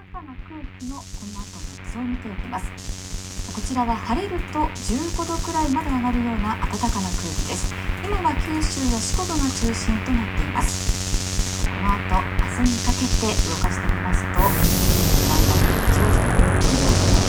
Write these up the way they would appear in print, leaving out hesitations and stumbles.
かな空気のこの後の予想を見ていきます。こちらは晴れると15度くらいまで上がるような暖かな空気です。今は九州や四国が中心となっています。この後明日にかけて動かしてみますと、だんだんと徐々に北上して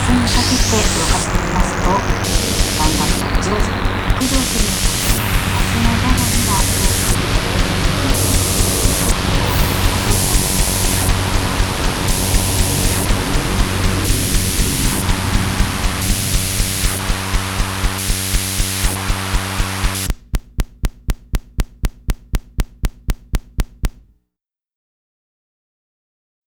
にかけて動かしてみますと、だんだんとじわじわと北上する予想